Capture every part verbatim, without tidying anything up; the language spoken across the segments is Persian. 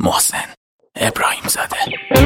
محسن ابراهیم زاده.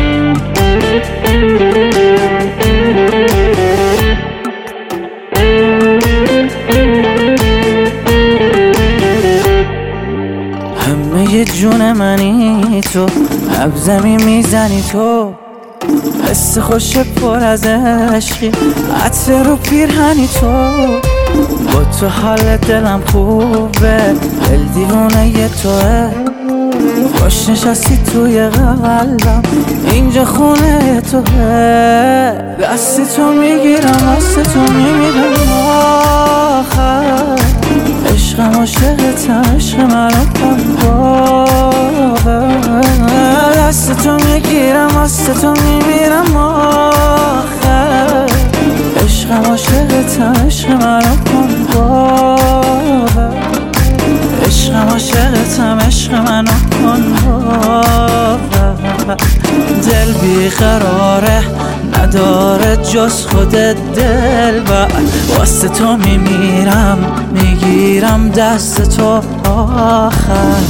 همه جون منی تو، لب زمین میزنی تو، حس خوش پر از عشقی، عطر رو پیرهنی تو. با تو حال دلم خوبه، دل دیوونه ی توه. خوش نشستی توی قلبم، اینجا خونه توه. دست تو میگیرم، دست تو میمیرم آخر. عشقم عاشقتم، عشق منو کن باور. دست تو میگیرم، دست تو میمیرم آخر. عشقم عاشقتم، عشق منو کن باور. عشقم عاشقتم، عشق منو کن باور. دل بیقراره، نداره جز خودت دلبر. واسه تو میمیرم، میگیرم دست تو آخر.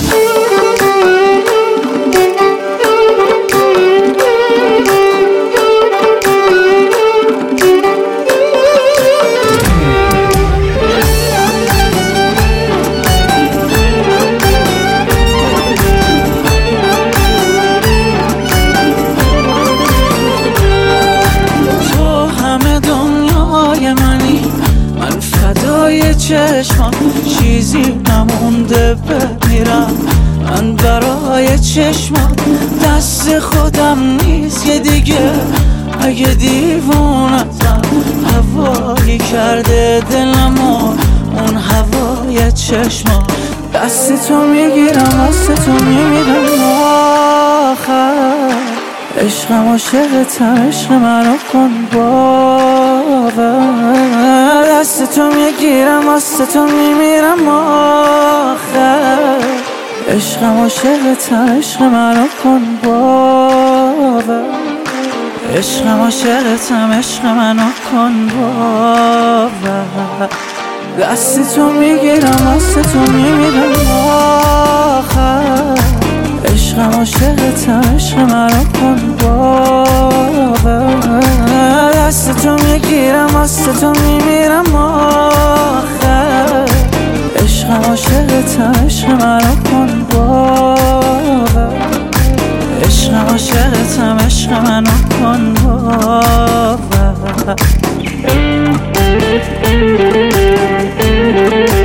چشمم چیزی نمونده بمیرم من برای چشمم. دست خودم نیست که دیگه، اگه دیوونتم هوایی کرده دلمو اون هوای چشمم. دست تو میگیرم، دست تو میمیرم آخر. عشقم عاشقتم، عشق منو کن باور. دست تو میگیرم، دست تو میمیرم آخر. عشقم عاشقتم، عشق منو کن باور. عشقم عاشقتم، عشق منو کن باور. دست تو میگیرم، دست تو میمیرم آخر. عشقم عاشقتم، عشق منو کن باور. دست تو میگیرم، دست تو میمیرم آخر. عشقم عاشقتم، عشق منو کن باور. عشقم عاشقتم، عشق منو کن باور.